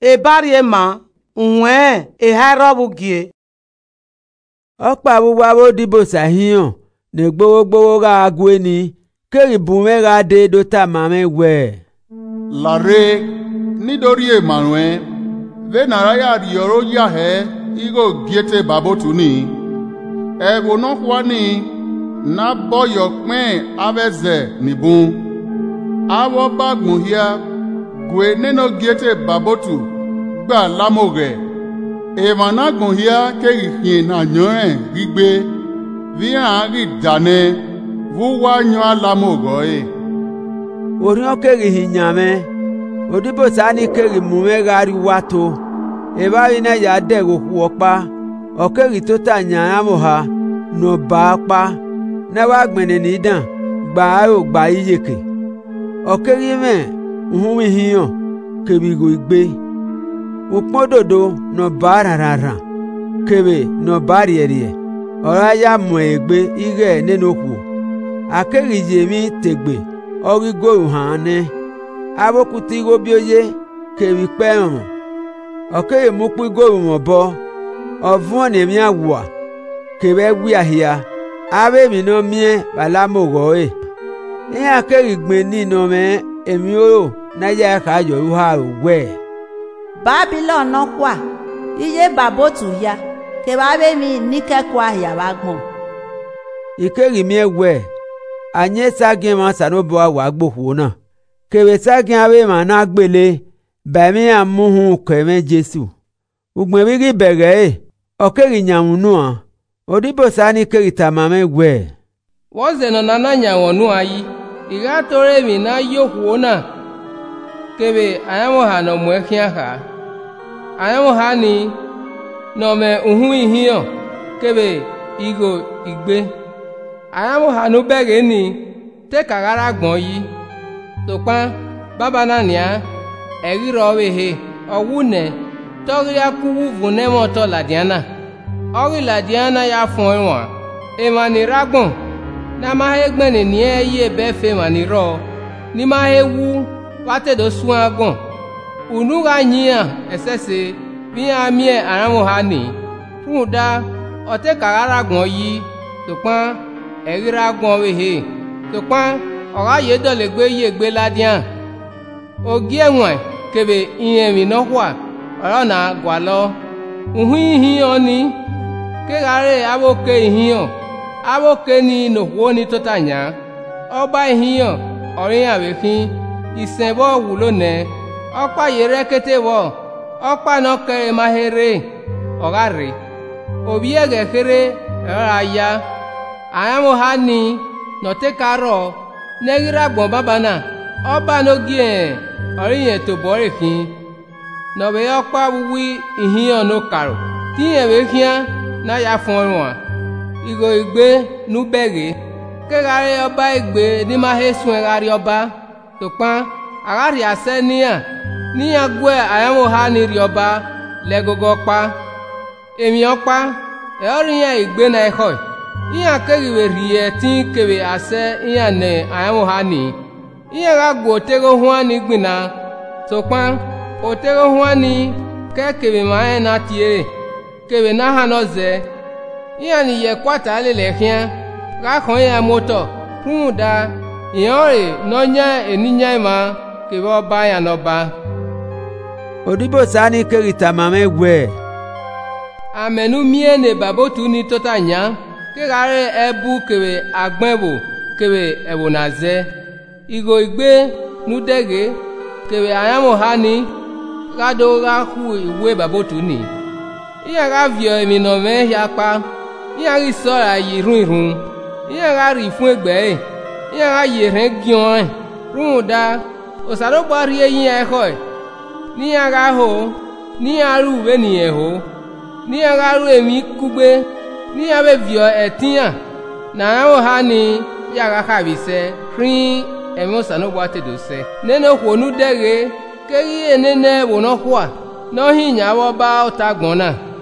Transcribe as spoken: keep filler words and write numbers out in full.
e bari ma unwe e harobu gie okpa buwa bo dibo sahion ne gbowo gbowo ga agwe ni keri bume ga de do ta mame we lare nítorí Emmanuel ve naraya yoro ya he igo giete babotu ni e wono kwa ni na boyo pin aveze nibun awo bagbon hia gwe neno giete babotu gba lamoge e managbon hia keri hin na nyoren gbigbe vi an ri dane vu wa nyo alamogo e orion keri hinyame odibo sani keri mume gari wato e ba ina ya de go kuopa o keri to ta nyana mo ha no ba pa na wa gbene ni dan gba o gba iyeke o keri me hu mi hiyan kebi go igbe opododo no ba rarara kebe no ba riere ora ya mo egbe ire nenu ku akeri jemi tegbe ori go hane abokuti go bioye kebi pe mo okeye mu pi go mo bo ovun ne mi awa kebe wi ahia abe mi no mie bala mo go e ni akeri gbe ni no me emi o na ya ka jo ru ha we Babylon no kwa iye babotu ya ke babe mi nike kwa ya bagbon ikeri mi ewe anye sagin ma sanobo wa gbohu na kebe sagin abe ma na gbele ba mi amuhun keme Jesu ugbon bi gi bere e okeri nyamunu a odibo sani keri tamame we woze no nana nyawonu ayi iga tore mi na yohu na kebe ayamo ha no mwekia ha ayamo ha ni no me uhu ihio kebe igo igbe ayamo ha no bege ni te kagara gbon yi topa baba na nia eri rowe he owune tori akuwu vune moto ladiana ori ladiana ya fun won e mani ragbon na ma he gbeni ni e ye be fe mani ro ni ma he wu wate do sun agon unu ga yin esese bi amie aramo ha ni fun da o te kagara gbon yi topa eri ragbon we he topa ora ye do le gbe ye gbe ladian ogi enwan kebe iyen mi no kwa ora na gwa lo uhu ihin oni ke gare aboke ihin aboke ni no wo ni totanya oba ihin orin awekin isenbo wulo ne opa yere kete wo opa no kere mahere ogare obi ege kere ara ya ayamo hani no te karo negira gbon baba na oba no gie orin to bore kin no be opa wi ihin no karo ti e be kian na ya fun won igo igbe nu bege ke gare oba igbe ni ma he sun gare oba to pan agari ase niya ni agwe ayamo ha ni ri oba le gogo pa emi opa e orin ya igbe na eho iya keriwe rie tin kebe ase iya ne ayamo ha ni iya ga gbo tego huan ni gbina to pan o tego huan ni ke kebe ma na tie kebe na ha no ze iya ni ye kwata le le khian ga khon ya moto fun da iyore no nya eninya ma ke bo ba ya no ba odibo sani keri tamame we amenu mie ne babotu ni totanya ke gare ebu kebe agbenbo kebe ebonaze igo igbe nudege kebe ayamo hani gado ga ku iwe babotu ni iya ga vio emi no me ya pa iya ri sora yirun irun iya ga ri fun egbe iya ga yeren gion run da osaro gba ri eyin e ko ni ya ga ho ni aru we ni e ho ni ya ga ru emi kugbe ni ya be vio etian na o ha ni ya ga ka bi se rin emi osano gba te do se neno honu dege keri enene wo no kwa no hinya wo ba otagbon na